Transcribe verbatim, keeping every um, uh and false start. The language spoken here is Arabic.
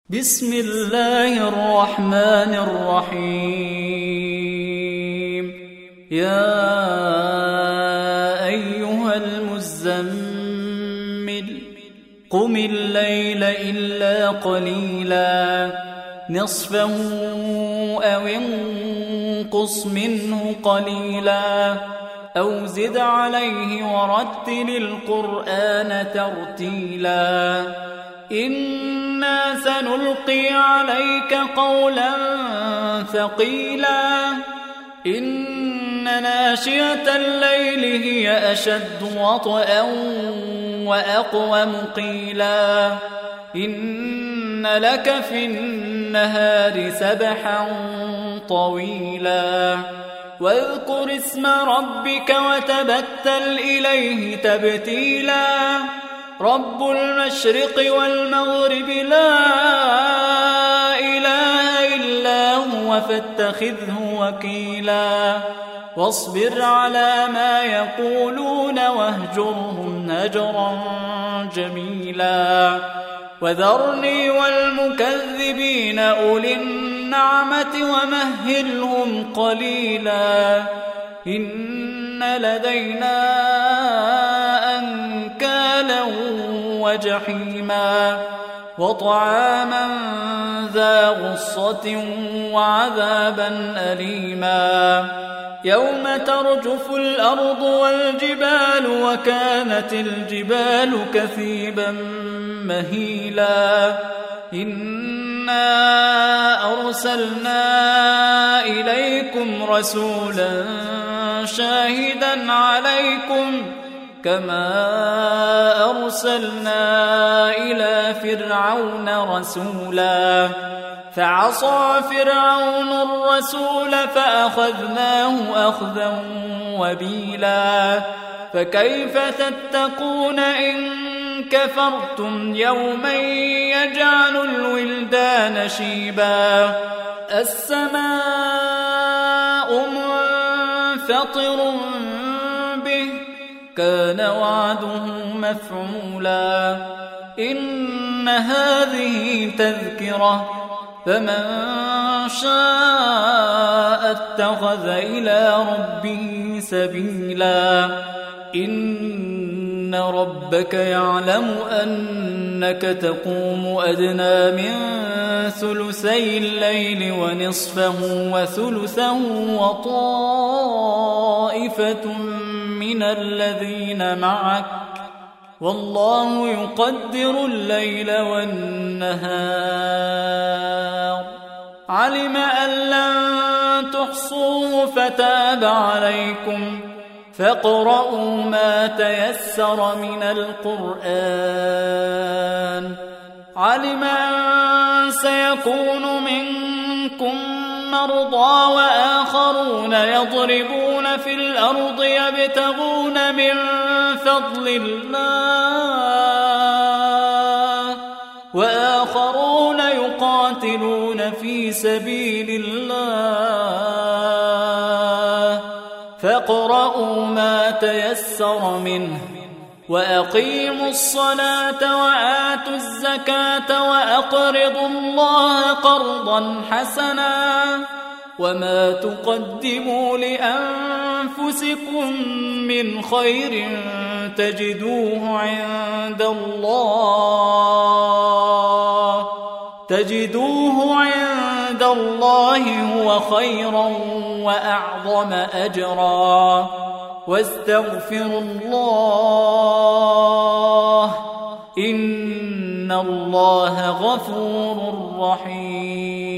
بسم الله الرحمن الرحيم. يا أيها المزمل قم الليل إلا قليلا نصفه أو انقص منه قليلا أو زد عليه ورتل القرآن ترتيلا إنا سنلقي عليك قولا ثقيلا إن ناشئة الليل هي أشد وطئا وأقوم قيلا إن لك في النهار سبحا طويلا واذكر اسم ربك وتبتل إليه تبتيلا رب المشرق والمغرب لا إله إلا هو فاتخذه وكيلا واصبر على ما يقولون واهجرهم هجرا جميلا وذرني والمكذبين أولي النعمة ومهلهم قليلا إن لدينا أنكالا وجحيما وطعاما ذا غصة وعذابا أليما يوم ترجف الأرض والجبال وكانت الجبال كثيبا مهيلا إنا أرسلنا إليكم رسولا شاهدا عليكم كما أرسلنا إلى فرعون رسولا فعصى فرعون الرسول فأخذناه أخذا وبيلا فكيف تتقون إن كفرتم يوما يجعل الولدان شيبا السماء منفطر به كان وعده مفعولا إن هذه تذكرة فمن شاء اتخذ إلى ربه سبيلا إن ربك يعلم أنك تقوم أدنى من ثلثي الليل ونصفه وثلثه وطائفة من الذين معك والله يقدر الليل والنهار علم أن لن تحصوه فتاب عليكم فاقرؤوا ما تيسر من القرآن علم أن سيكون منكم مرضى وآخرون يضربون في الأرض يبتغون من فضل الله وآخرون يقاتلون في سبيل الله فاقرؤوا ما تيسر منه وأقيموا الصلاة وآتوا الزكاة وأقرضوا الله قرضا حسنا وما تقدموا لأنفسكم من خير تجدوه عند الله تجدوه عند الله هو خيرا وأعظم أجرا واستغفروا الله إن الله غفور رحيم.